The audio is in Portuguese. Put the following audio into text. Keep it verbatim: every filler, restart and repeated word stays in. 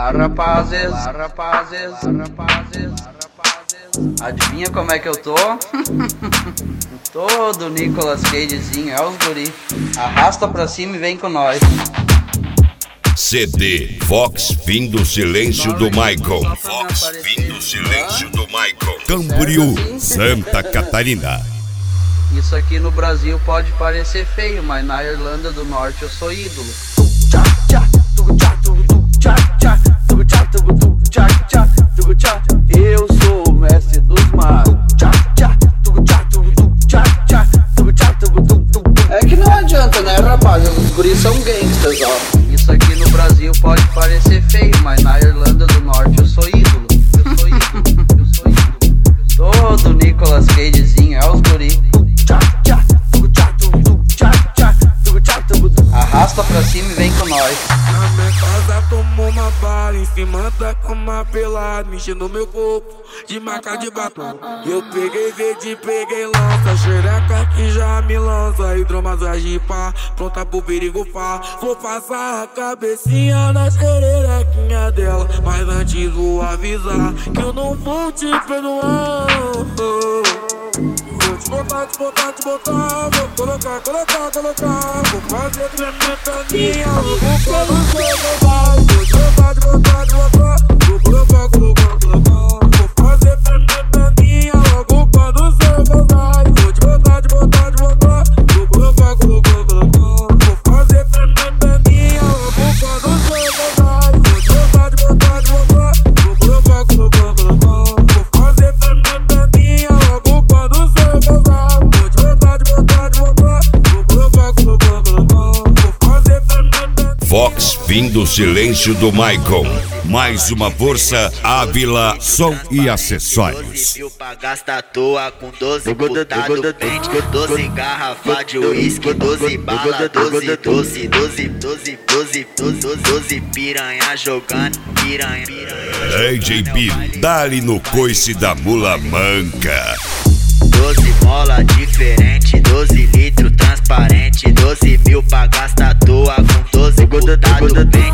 Olá, rapazes, Olá, rapazes, rapazes, adivinha como é que eu tô? Todo Nicolas Cagezinho, é os guri. Arrasta pra cima e vem com nós. C D Vox Fim do Silêncio do Michael. Vox Fim do Silêncio do Michael. Camboriú, Santa Catarina. Isso aqui no Brasil pode parecer feio, mas na Irlanda do Norte eu sou ídolo. Eu sou o mestre dos mares. É que não adianta, né, rapaz? Os guris são gangsters, ó. Isso aqui no Brasil pode parecer feio, mas na Irlanda do Norte eu sou ídolo. Eu sou ídolo, eu sou ídolo. Todo Nicolas Cagezinho, é os guri. Arrasta pra cima e vem com nós. Na minha casa tomou uma bala em cima da cama pelada, mexendo meu corpo de marca de batom. Eu peguei verde, peguei lança, xereca que já me lança, hidromassagem pá, pronta pro perigo pá. Vou passar a cabecinha na xerequinha dela, mas antes vou avisar que eu não vou te perdoar. Vou te botar, te botar, te botar, vou colocar, colocar, colocar, vou fazer tremendaninha, vou colocar no seu lugar. Vou te botar, te botar, te botar, vou colocar, colocar, colocar, vou fazer tremendaninha, vou colocar no seu lugar. Vou te botar, te botar, te botar, vou colocar, colocar, colocar, vou fazer tremendaninha, vou colocar no seu lugar. Vou te botar, te botar, te botar, vou colocar, colocar, colocar, vou fazer tremendaninha, vou colocar no seu lugar. Vou te botar, te botar, te botar, vou colocar, colocar, colocar, vou fazer tremendaninha. Vox Fim do Silêncio do Michael. Mais uma força, Ávila, som e acessórios. Mil pra gastar à toa com doze botado dente, doze garrafa de uísque, doze bala, doze, doze, doze, doze, doze, doze, doze piranha jogando, piranha, piranha. D J Bill, dá-lhe no coice da mula manca. doze mola diferente, doze litro transparente, doze mil pra gastar à toa com doze botado dente.